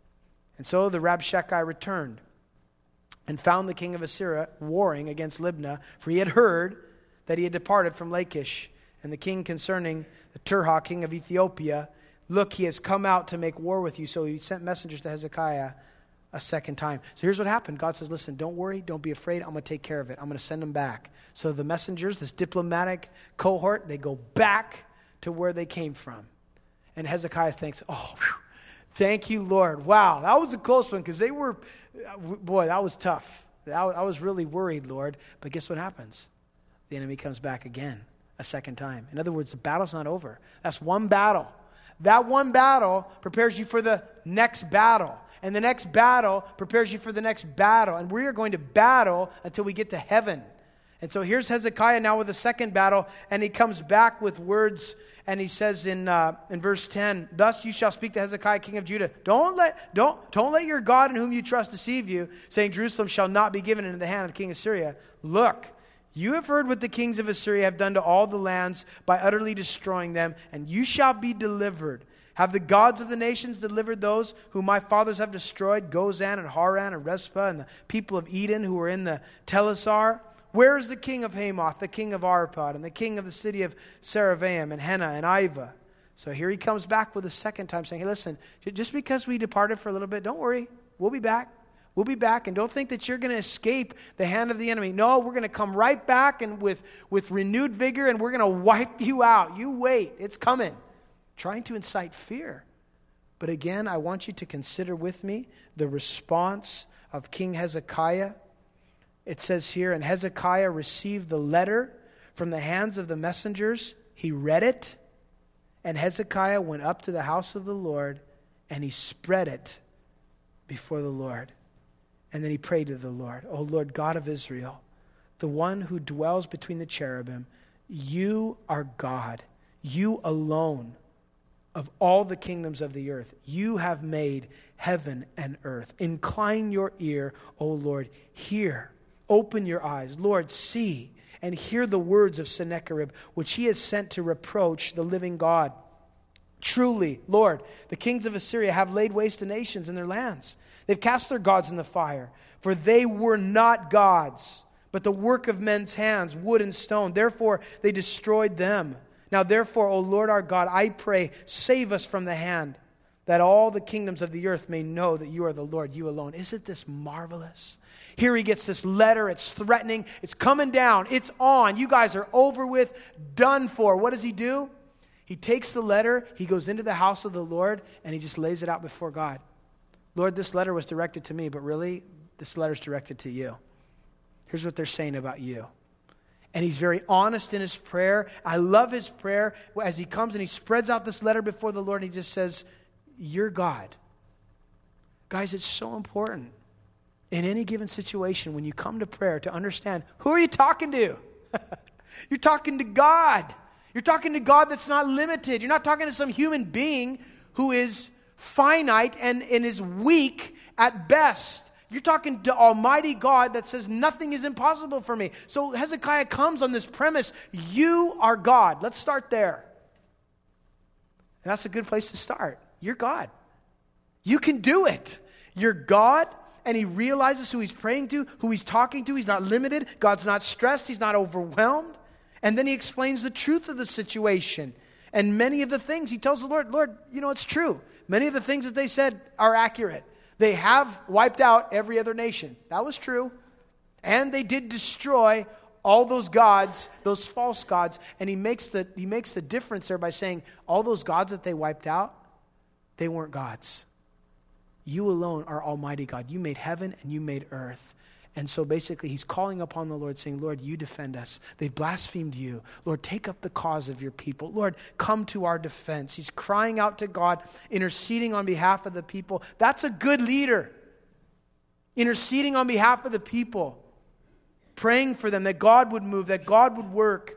And so the Rabshakeh returned and found the king of Assyria warring against Libnah, for he had heard that he had departed from Lachish. And the king concerning the Tirhah, king of Ethiopia, look, he has come out to make war with you. So he sent messengers to Hezekiah a second time. So here's what happened. God says, listen, don't worry, don't be afraid. I'm going to take care of it. I'm going to send them back. So the messengers, this diplomatic cohort, they go back to where they came from. And Hezekiah thinks, thank you, Lord. Wow, that was a close one, because that was tough. I was really worried, Lord. But guess what happens? The enemy comes back again, a second time. In other words, the battle's not over. That's one battle. That one battle prepares you for the next battle. And the next battle prepares you for the next battle. And we are going to battle until we get to heaven. And so here's Hezekiah now with the second battle, and he comes back with words, and he says in verse 10, thus you shall speak to Hezekiah, king of Judah. Don't let your God in whom you trust deceive you, saying Jerusalem shall not be given into the hand of the king of Syria. Look, you have heard what the kings of Assyria have done to all the lands by utterly destroying them, and you shall be delivered. Have the gods of the nations delivered those whom my fathers have destroyed, Gozan and Haran and Rezpah and the people of Eden who were in the Telassar? Where is the king of Hamath, the king of Arpad, and the king of the city of Saravaim, and Hena, and Iva? So here he comes back with a second time saying, hey, listen, just because we departed for a little bit, don't worry. We'll be back. We'll be back, and don't think that you're going to escape the hand of the enemy. No, we're going to come right back and with renewed vigor, and we're going to wipe you out. You wait. It's coming. Trying to incite fear. But again, I want you to consider with me the response of King Hezekiah. It says here, and Hezekiah received the letter from the hands of the messengers. He read it, and Hezekiah went up to the house of the Lord, and he spread it before the Lord. And then he prayed to the Lord, O Lord God of Israel, the one who dwells between the cherubim, you are God, you alone of all the kingdoms of the earth. You have made heaven and earth. Incline your ear, O Lord, hear. Open your eyes, Lord, see, and hear the words of Sennacherib, which he has sent to reproach the living God. Truly, Lord, the kings of Assyria have laid waste the nations and their lands. They've cast their gods in the fire, for they were not gods, but the work of men's hands, wood and stone. Therefore, they destroyed them. Now, therefore, O Lord our God, I pray, save us from the hand, that all the kingdoms of the earth may know that you are the Lord, you alone. Isn't this marvelous? Here he gets this letter. It's threatening. It's coming down. It's on. You guys are over with, done for. What does he do? He takes the letter. He goes into the house of the Lord, and he just lays it out before God. Lord, this letter was directed to me, but really, this letter is directed to you. Here's what they're saying about you. And he's very honest in his prayer. I love his prayer as he comes and he spreads out this letter before the Lord, and he just says, you're God. Guys, it's so important. in any given situation, when you come to prayer, to understand, who are you talking to? You're talking to God. You're talking to God that's not limited. You're not talking to some human being who is finite and is weak at best. You're talking to Almighty God that says nothing is impossible for me. So Hezekiah comes on this premise, you are God. Let's start there. And that's a good place to start. You're God. You can do it. You're God, and he realizes who he's praying to, who he's talking to. He's not limited. God's not stressed. He's not overwhelmed. And then he explains the truth of the situation. And many of the things he tells the Lord, Lord, it's true. Many of the things that they said are accurate. They have wiped out every other nation. That was true. And they did destroy all those gods, those false gods. And he makes the difference there by saying all those gods that they wiped out, they weren't gods. You alone are Almighty God. You made heaven and you made earth. And so basically he's calling upon the Lord saying, Lord, you defend us. They've blasphemed you. Lord, take up the cause of your people. Lord, come to our defense. He's crying out to God, interceding on behalf of the people. That's a good leader. Interceding on behalf of the people. Praying for them that God would move, that God would work.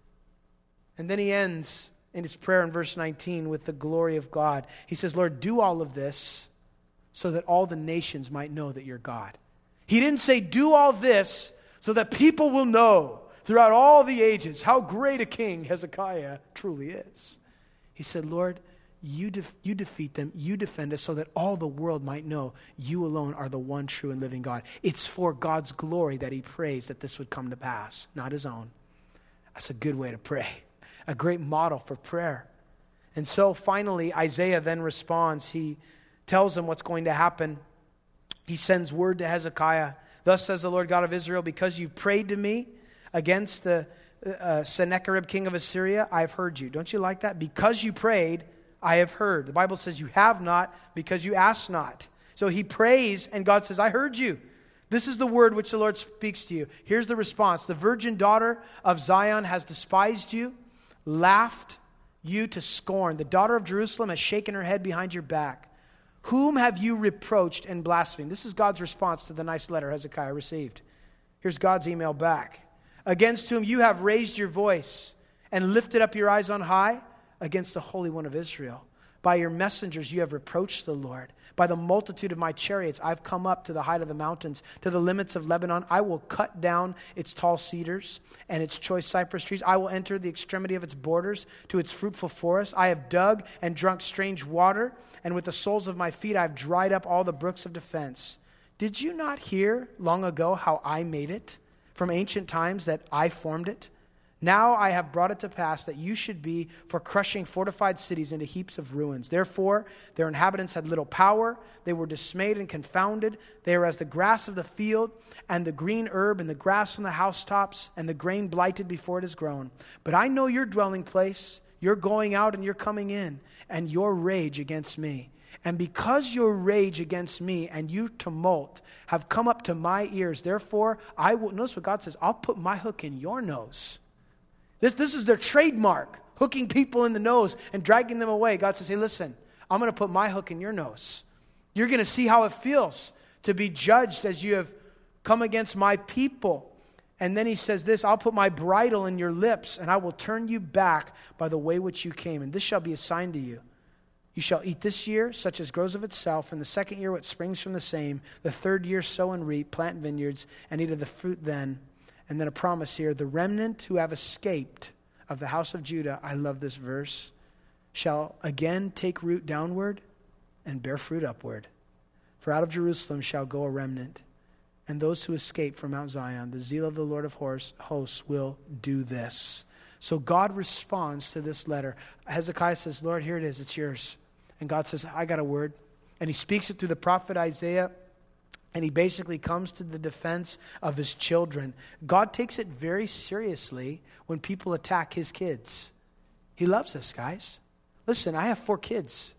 And then he ends in his prayer in verse 19 with the glory of God. He says, Lord, do all of this so that all the nations might know that you're God. He didn't say, do all this so that people will know throughout all the ages how great a king Hezekiah truly is. He said, Lord, you defeat them, you defend us so that all the world might know you alone are the one true and living God. It's for God's glory that he prays that this would come to pass, not his own. That's a good way to pray, a great model for prayer. And so finally, Isaiah then responds. He tells him what's going to happen. He sends word to Hezekiah. Thus says the Lord God of Israel, because you prayed to me against the Sennacherib king of Assyria, I have heard you. Don't you like that? Because you prayed, I have heard. The Bible says you have not because you asked not. So he prays and God says, I heard you. This is the word which the Lord speaks to you. Here's the response. The virgin daughter of Zion has despised you, laughed you to scorn. The daughter of Jerusalem has shaken her head behind your back. Whom have you reproached and blasphemed? This is God's response to the nice letter Hezekiah received. Here's God's email back. Against whom you have raised your voice and lifted up your eyes on high? Against the Holy One of Israel. By your messengers you have reproached the Lord. By the multitude of my chariots I've come up to the height of the mountains, to the limits of Lebanon. I will cut down its tall cedars and its choice cypress trees. I will enter the extremity of its borders to its fruitful forest. I have dug and drunk strange water, and with the soles of my feet I have dried up all the brooks of defense. Did you not hear long ago how I made it, from ancient times that I formed it? Now I have brought it to pass that you should be for crushing fortified cities into heaps of ruins. Therefore, their inhabitants had little power. They were dismayed and confounded. They are as the grass of the field and the green herb and the grass on the housetops and the grain blighted before it is grown. But I know your dwelling place, your going out and your coming in, and your rage against me. And because your rage against me and your tumult have come up to my ears, therefore I will, notice what God says, I'll put my hook in your nose. This is their trademark, hooking people in the nose and dragging them away. God says, hey, listen, I'm going to put my hook in your nose. You're going to see how it feels to be judged as you have come against my people. And then he says this, I'll put my bridle in your lips, and I will turn you back by the way which you came. And this shall be a sign to you. You shall eat this year, such as grows of itself, and the second year what springs from the same, the third year sow and reap, plant vineyards, and eat of the fruit then. And then a promise here, the remnant who have escaped of the house of Judah, I love this verse, shall again take root downward and bear fruit upward. For out of Jerusalem shall go a remnant, and those who escape from Mount Zion, the zeal of the Lord of hosts will do this. So God responds to this letter. Hezekiah says, Lord, here it is, it's yours. And God says, I got a word. And he speaks it through the prophet Isaiah. And he basically comes to the defense of his children. God takes it very seriously when people attack his kids. He loves us, guys. Listen, I have 4 kids.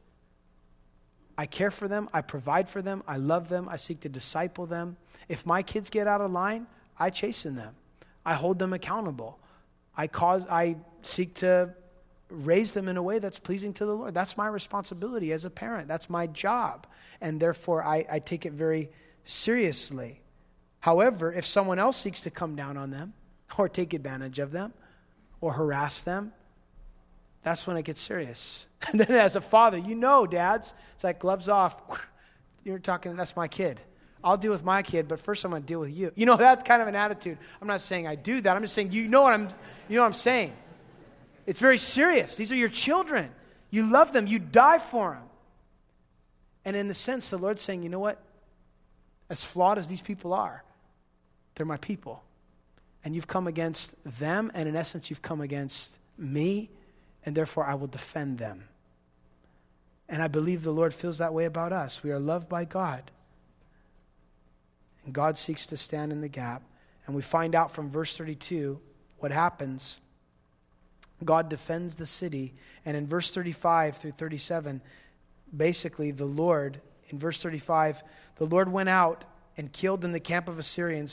I care for them. I provide for them. I love them. I seek to disciple them. If my kids get out of line, I chasten them. I hold them accountable. I seek to raise them in a way that's pleasing to the Lord. That's my responsibility as a parent. That's my job. And therefore, I take it very seriously. However, if someone else seeks to come down on them or take advantage of them or harass them, that's when it gets serious. And then as a father, dads, it's like gloves off. You're talking, that's my kid. I'll deal with my kid, but first I'm going to deal with you. That's kind of an attitude. I'm not saying I do that. I'm just saying, you know what I'm saying. It's very serious. These are your children. You love them. You die for them. And in the sense, the Lord's saying, you know what? As flawed as these people are, they're my people. And you've come against them, and in essence, you've come against me, and therefore I will defend them. And I believe the Lord feels that way about us. We are loved by God. And God seeks to stand in the gap. And we find out from verse 32 what happens. God defends the city. And in verse 35 through 37, basically the Lord, in verse 35, the Lord went out and killed in the camp of Assyrians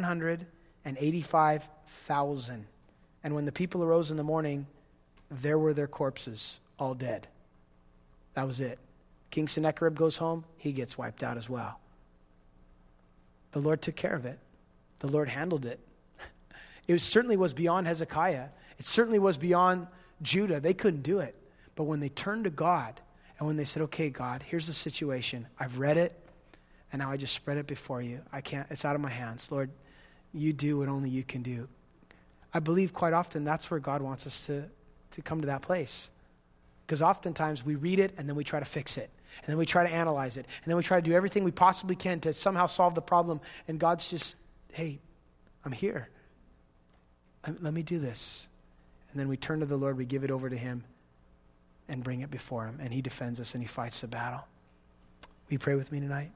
185,000. And when the people arose in the morning, there were their corpses, all dead. That was it. King Sennacherib goes home, he gets wiped out as well. The Lord took care of it. The Lord handled it. It certainly was beyond Hezekiah. It certainly was beyond Judah. They couldn't do it. But when they turned to God, and when they said, okay, God, here's the situation. I've read it, and now I just spread it before you. I can't, it's out of my hands. Lord, you do what only you can do. I believe quite often that's where God wants us to come to that place. Because oftentimes we read it, and then we try to fix it. And then we try to analyze it. And then we try to do everything we possibly can to somehow solve the problem. And God's just, hey, I'm here. Let me do this. And then we turn to the Lord, we give it over to him, and bring it before him. And he defends us and he fights the battle. Will you pray with me tonight?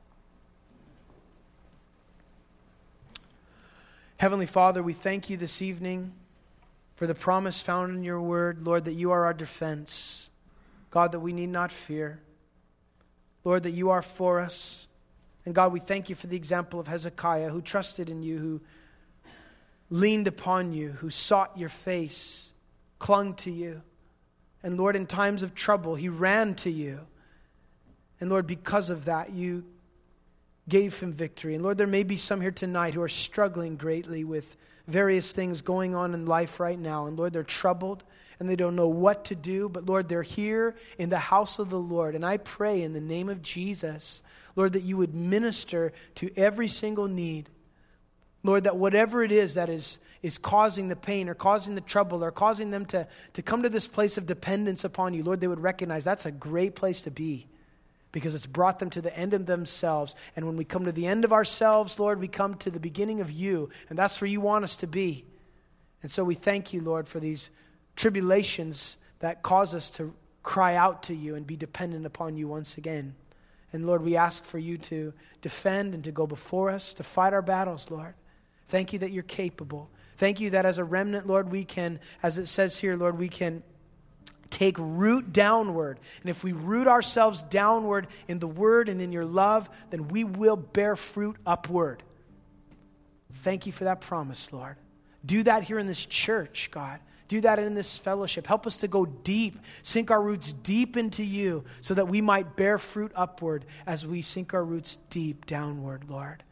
Heavenly Father, we thank you this evening for the promise found in your word, Lord, that you are our defense. God, that we need not fear. Lord, that you are for us. And God, we thank you for the example of Hezekiah, who trusted in you, who leaned upon you, who sought your face, clung to you. And Lord, in times of trouble, he ran to you. And Lord, because of that, you gave him victory. And Lord, there may be some here tonight who are struggling greatly with various things going on in life right now. And Lord, they're troubled and they don't know what to do. But Lord, they're here in the house of the Lord. And I pray in the name of Jesus, Lord, that you would minister to every single need. Lord, that whatever it is that is causing the pain or causing the trouble or causing them to come to this place of dependence upon you, Lord, they would recognize that's a great place to be because it's brought them to the end of themselves. And when we come to the end of ourselves, Lord, we come to the beginning of you, and that's where you want us to be. And so we thank you, Lord, for these tribulations that cause us to cry out to you and be dependent upon you once again. And Lord, we ask for you to defend and to go before us, to fight our battles, Lord. Thank you that you're capable. Thank you that as a remnant, Lord, we can, as it says here, Lord, we can take root downward. And if we root ourselves downward in the word and in your love, then we will bear fruit upward. Thank you for that promise, Lord. Do that here in this church, God. Do that in this fellowship. Help us to go deep, sink our roots deep into you so that we might bear fruit upward as we sink our roots deep downward, Lord.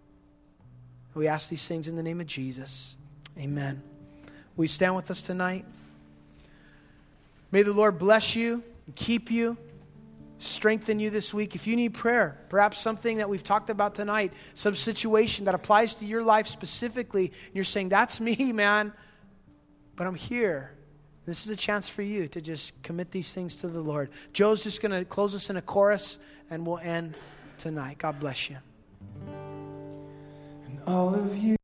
We ask these things in the name of Jesus. Amen. Will you stand with us tonight? May the Lord bless you and keep you, strengthen you this week. If you need prayer, perhaps something that we've talked about tonight, some situation that applies to your life specifically, and you're saying, that's me, man, but I'm here. This is a chance for you to just commit these things to the Lord. Joe's just going to close us in a chorus, and we'll end tonight. God bless you. And all of you.